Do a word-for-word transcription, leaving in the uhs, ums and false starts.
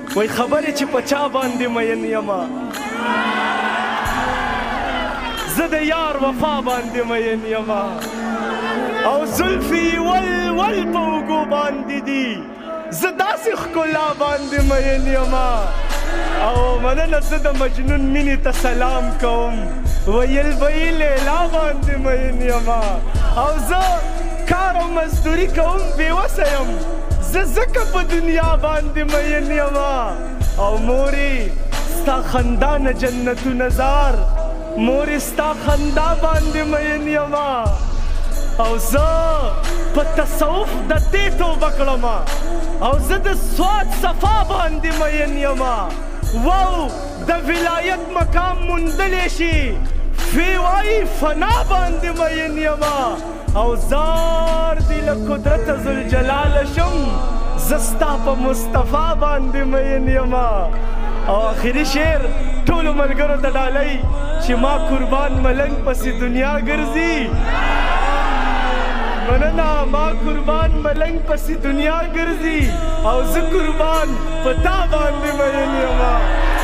وای خبرې چې په چا باندې مین یما زه د یار وفا باندې مین یما او زلفې ول ول په اوږو باندې دي زه داسې ښکلا باندې مین یما او مننه زه د مجنون مینې ته سلام کوم ویل به یې لیلا باندې مین یما او زه کار او مزدوري کوم بېوسه یم زه ځکه په دنیا باندې مین یما او مورې ستا خندا نه جنتونه زار مورې ستا خندا باندې مین یما او زه په تصوف د دې توبه کړم او زه د سواد صفا باندې مین یما واو د ولایت مقام موندلی شي فی وایي فنا باندې مین یما او زار دی له قدرته ذوالجلاله شم زه ستا په مصطفی باندې مین یما او آخري شعر ټولو ملګرو ته ډالۍ چې ما قربان ملنګ پسې دنیا ګرځي مننه ما قربان ملنګ پسې دنیا ګرځي او زه قربان په تا باندې مین یما